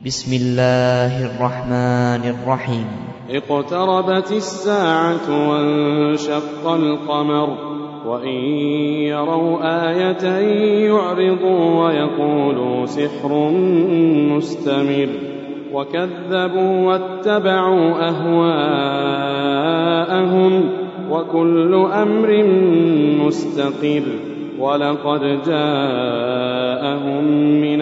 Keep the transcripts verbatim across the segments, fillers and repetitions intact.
بسم الله الرحمن الرحيم. اقتربت الساعة وانشق القمر وإن يروا آية يعرضوا ويقولوا سحر مستمر وكذبوا واتبعوا أهواءهم وكل أمر مستقر ولقد جاءهم من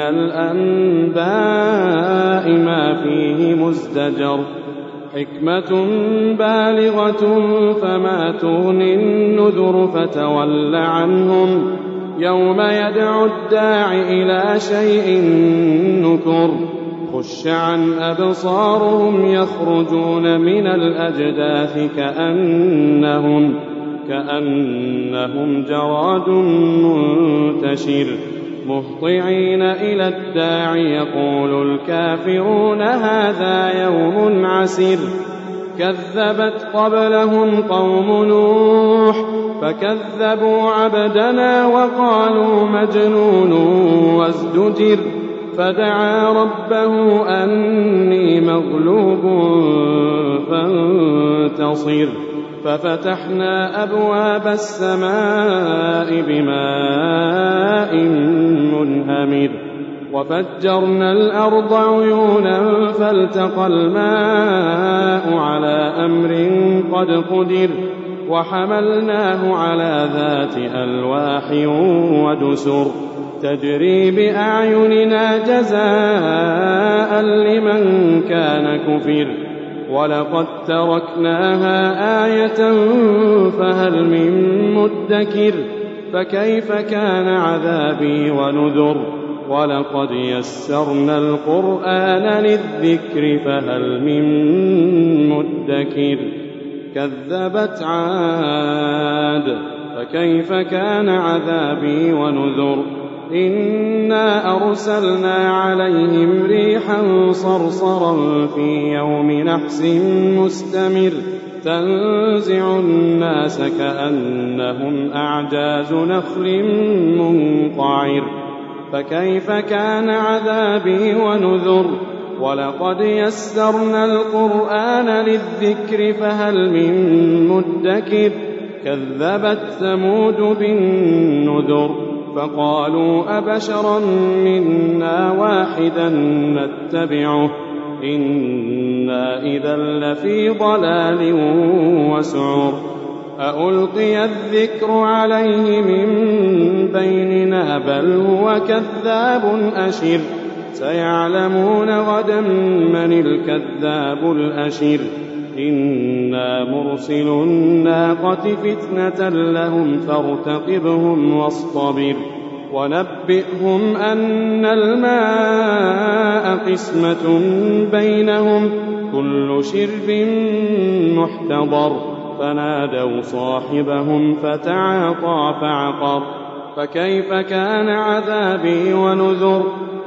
الأنباء ما فيه مزدجر حكمة بالغة فما تغني النذر فتول عنهم يوم يدعو الداع إلى شيء نكر خش عن أبصارهم يخرجون من الأجداث كأنهم كأنهم جراد منتشر مهطعين إلى الداع يقول الكافرون هذا يوم عسر كذبت قبلهم قوم نوح فكذبوا عبدنا وقالوا مجنون وازدجر فدعا ربه أني مغلوب فانتصر ففتحنا أبواب السماء بماء منهمر وفجرنا الأرض عيونا فالتقى الماء على أمر قد قدر وحملناه على ذات ألواح ودسر تجري بأعيننا جزاء لمن كان كفر ولقد تركناها آية فهل من مدكر فكيف كان عذابي ونذر ولقد يسرنا القرآن للذكر فهل من مدكر كذبت عاد فكيف كان عذابي ونذر إنا أرسلنا عليهم ريحا صرصرا في يوم نحس مستمر تنزع الناس كأنهم أعجاز نخل منقعر فكيف كان عذابي ونذر ولقد يسرنا القرآن للذكر فهل من مدكر كذبت ثمود بالنذر فقالوا أبشرا منا واحدا نتبعه إنا إذا لفي ضلال وسعر أألقي الذكر عليه من بيننا بل هو كذاب أشر سيعلمون غدا من الكذاب الأشر إنا مرسل الناقة فتنة لهم فارتقبهم واصطبر ونبئهم أن الماء قسمة بينهم كل شرب محتضر فنادوا صاحبهم فتعاطى فعقر فكيف كان عذابي ونذر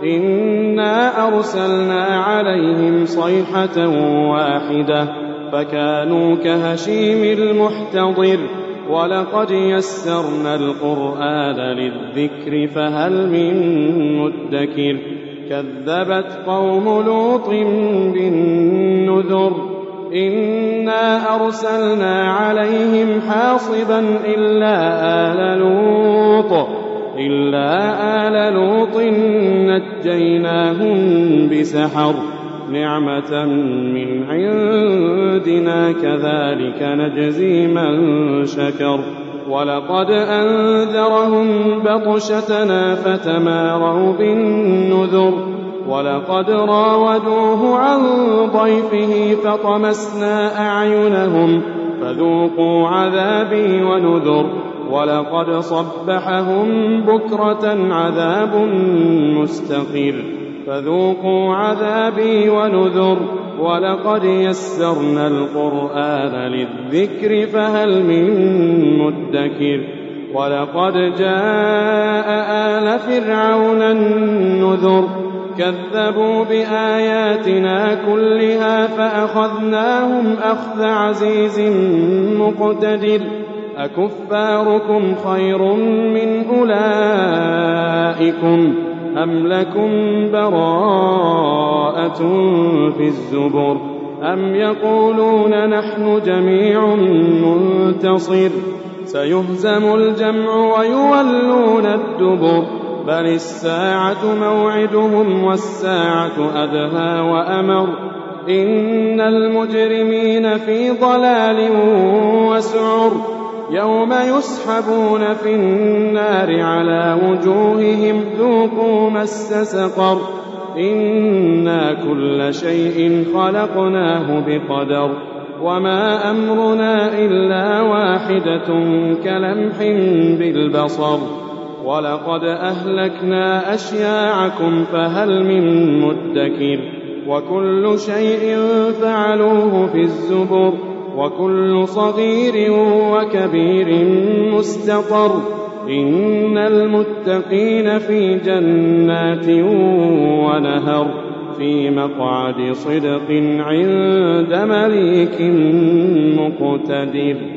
إنا أرسلنا عليهم صيحة واحدة فكانوا كهشيم المحتضر ولقد يسرنا القرآن للذكر فهل من مدكر كذبت قوم لوط بالنذر إنا أرسلنا عليهم حاصبا إلا آل لوط إلا آل لوط نجيناهم بسحر نعمة من عندنا كذلك نجزي من شكر ولقد أنذرهم بطشتنا فتماروا بالنذر ولقد راودوه عن ضيفه فطمسنا أعينهم فذوقوا عذابي ونذر ولقد صبحهم بكرة عذاب مستقر فذوقوا عذابي ونذر ولقد يسرنا القرآن للذكر فهل من مدكر ولقد جاء آل فرعون النذر كذبوا بآياتنا كلها فأخذناهم أخذ عزيز مقتدر أكفاركم خير من أولئكم أم لكم براءة آيات في الزبر أم يقولون نحن جميع منتصر سيهزم الجمع ويولون الدبر بل الساعة موعدهم والساعة أدهى وأمر إن المجرمين في ضلال وسعر يوم يسحبون في النار على وجوههم ذوقوا مس سقر إنا كل شيء خلقناه بقدر وما أمرنا إلا واحدة كلمح بالبصر ولقد أهلكنا أشياعكم فهل من مدكر وكل شيء فعلوه في الزبر وكل صغير وكبير مستقر إن المتقين في جنات ونهر في مقعد صدق عند مليك مقتدر.